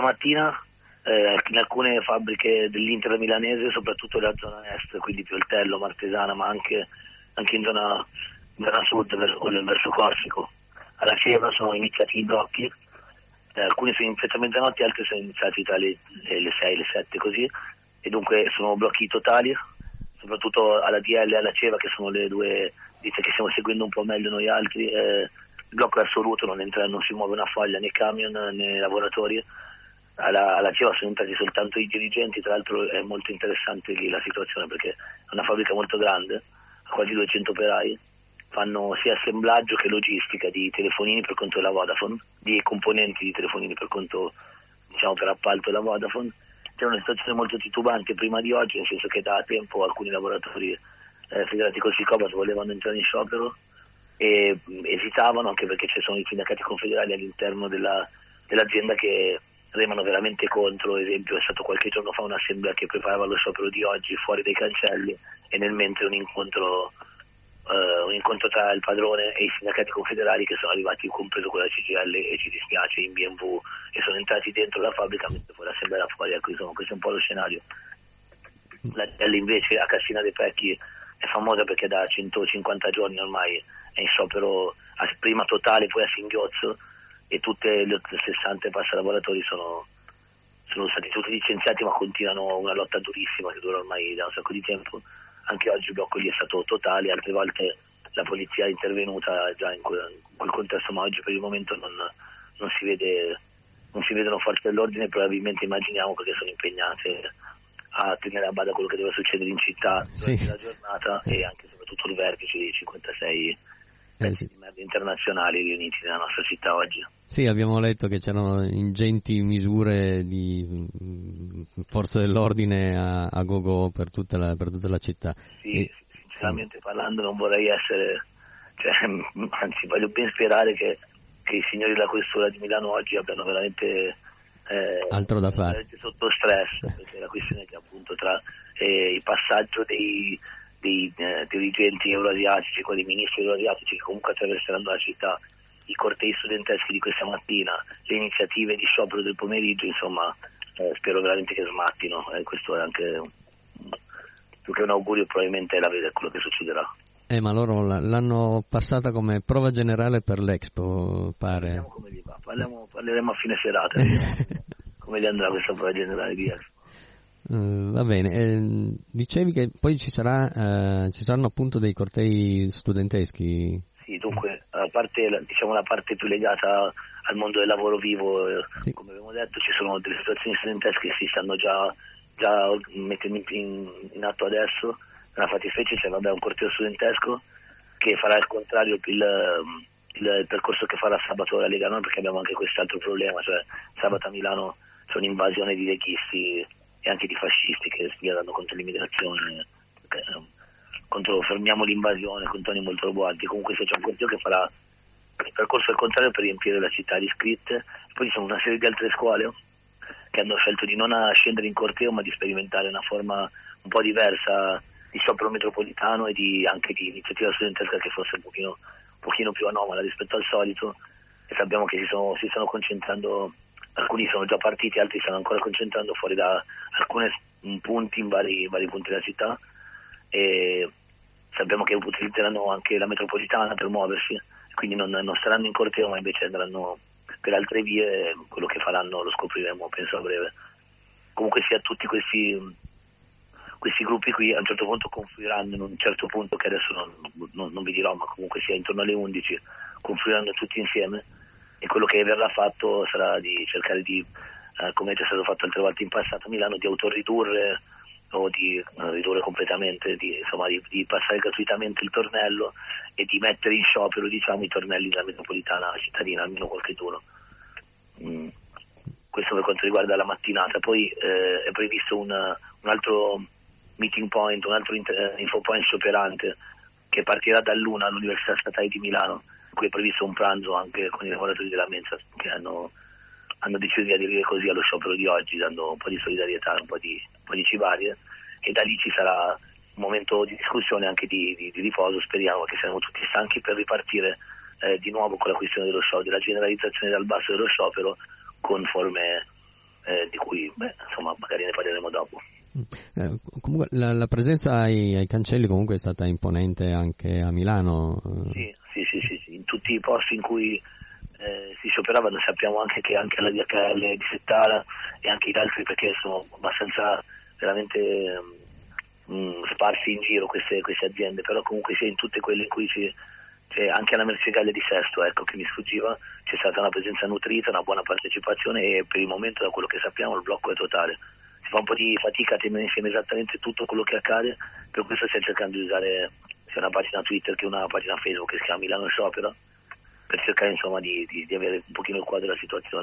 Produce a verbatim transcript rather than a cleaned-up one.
mattina eh, in alcune fabbriche dell'Inter milanese, soprattutto nella zona est, quindi Pioltello, Martesana, ma anche, anche in zona, in zona sud, verso, verso Corsico. Alla Ceva sono iniziati i blocchi, eh, alcuni sono iniziati a mezzanotte, altri sono iniziati tra le, le, le sei e le sette così, e dunque sono blocchi totali, soprattutto alla D L e alla Ceva, che sono le due ditte che stiamo seguendo un po' meglio noi altri. Eh, il blocco è assoluto, non, entra, non si muove una foglia né camion né lavoratori. Alla, alla Ceva sono entrati soltanto i dirigenti, tra l'altro è molto interessante lì la situazione perché è una fabbrica molto grande, ha quasi duecento operai, fanno sia assemblaggio che logistica di telefonini per conto della Vodafone, di componenti di telefonini per conto, diciamo, per appalto della Vodafone. C'è una situazione molto titubante prima di oggi, nel senso che da tempo alcuni lavoratori eh, federati col Sicobat volevano entrare in sciopero e mh, esitavano, anche perché ci sono i sindacati confederali all'interno della, dell'azienda che remano veramente contro. Ad esempio è stato qualche giorno fa un'assemblea che preparava lo sciopero di oggi fuori dai cancelli e nel mentre un incontro Uh, un incontro tra il padrone e i sindacati confederali che sono arrivati, compreso con la C G I L e ci dispiace, in B M W, e sono entrati dentro la fabbrica mentre poi l'assemblea fuori. Ecco, insomma, questo è un po' lo scenario. La D L invece a Cassina dei Pecchi è famosa perché da centocinquanta giorni ormai è in sciopero, a prima totale, poi a singhiozzo, e tutte le sessanta passa lavoratori sono, sono stati tutti licenziati, ma continuano una lotta durissima che dura ormai da un sacco di tempo. Anche oggi il blocco lì è stato totale, altre volte la polizia è intervenuta già in quel, in quel contesto, ma oggi per il momento non, non si vede, non si vedono forze dell'ordine, probabilmente immaginiamo perché sono impegnate a tenere a bada quello che deve succedere in città durante sì. la giornata, e anche soprattutto il vertice di cinquantasei eh, sì. internazionali riuniti nella nostra città oggi. Sì, abbiamo letto che c'erano ingenti misure di forze dell'ordine a, a gogo per tutta la, per tutta la città. Sì, e, sinceramente sì. parlando non vorrei essere, cioè, anzi voglio ben sperare che, che i signori della questura di Milano oggi abbiano veramente eh, altro da fare sotto stress, perché la questione è che appunto tra eh, il passaggio dei, dei eh, dirigenti euroasiatici con i ministri euroasiatici che comunque attraverseranno la città, i cortei studenteschi di questa mattina, le iniziative di sciopero del pomeriggio, insomma eh, spero veramente che smattino, eh, questo è anche più che un augurio, probabilmente è la verità quello che succederà. Eh, ma loro l'hanno passata come prova generale per l'Expo, pare. Vediamo come gli va, Parliamo, parleremo a fine serata come gli andrà questa prova generale di Expo. Uh, va bene, eh, dicevi che poi ci sarà uh, ci saranno appunto dei cortei studenteschi. Sì, dunque, a parte, diciamo, la parte più legata al mondo del lavoro vivo, sì. come abbiamo detto, ci sono delle situazioni studentesche che si stanno già, già mettendo in, in atto adesso. Nella fattispecie c'è vabbè, un corteo studentesco che farà il contrario il, il, il percorso che farà sabato la Lega Nord, perché abbiamo anche quest'altro problema, cioè sabato a Milano sono invasione di leghisti e anche di fascisti che sfidano contro l'immigrazione, contro fermiamo l'invasione, con toni molto roboanti. Comunque se c'è un corteo che farà il percorso al contrario per riempire la città di iscritte. Poi ci sono una serie di altre scuole che hanno scelto di non scendere in corteo, ma di sperimentare una forma un po' diversa di sciopero metropolitano e di, anche di iniziativa studentesca che fosse un pochino, un pochino più anomala rispetto al solito, e sappiamo che si sono, si stanno concentrando, alcuni sono già partiti, altri stanno ancora concentrando fuori da alcuni punti in vari, vari punti della città, e sappiamo che utilizzeranno anche la metropolitana per muoversi, quindi non, non saranno in corteo ma invece andranno per altre vie. Quello che faranno lo scopriremo penso a breve. Comunque sia, tutti questi questi gruppi qui a un certo punto confluiranno in un certo punto che adesso non, non, non vi dirò, ma comunque sia intorno alle undici confluiranno tutti insieme, e quello che verrà fatto sarà di cercare di, eh, come è già stato fatto altre volte in passato a Milano, di autoridurre o di eh, ridurre completamente, di, insomma di, di passare gratuitamente il tornello e di mettere in sciopero, diciamo, i tornelli della metropolitana cittadina, almeno qualche turno. Mm. Questo per quanto riguarda la mattinata. Poi eh, è previsto un, un altro meeting point, un altro inter- info point scioperante che partirà dall'una all'Università Statale di Milano. Qui è previsto un pranzo anche con i lavoratori della mensa che hanno, hanno deciso di aderire così allo sciopero di oggi, dando un po' di solidarietà, un po' di, un po' di cibarie, e da lì ci sarà un momento di discussione, anche di, di, di riposo. Speriamo che siamo tutti stanchi per ripartire eh, di nuovo con la questione dello sciopero, della generalizzazione dal basso dello sciopero, con forme eh, di cui beh, insomma magari ne parleremo dopo. Eh, comunque la, la presenza ai, ai cancelli comunque è stata imponente anche a Milano. Sì, sì, sì, sì, sì. In tutti i posti in cui eh, si scioperava, noi sappiamo anche che anche alla D H L di Settara e anche gli altri, perché sono abbastanza veramente mh, sparsi in giro queste, queste aziende, però comunque sia in tutte quelle in cui ci, c'è anche alla Mercegaglia di Sesto, ecco, che mi sfuggiva, c'è stata una presenza nutrita, una buona partecipazione e per il momento, da quello che sappiamo, il blocco è totale. Si fa un po' di fatica a tenere insieme esattamente tutto quello che accade, per questo stiamo cercando di usare sia una pagina Twitter che una pagina Facebook che si chiama Milano Sciopero, per cercare insomma di, di, di avere un pochino il quadro della situazione.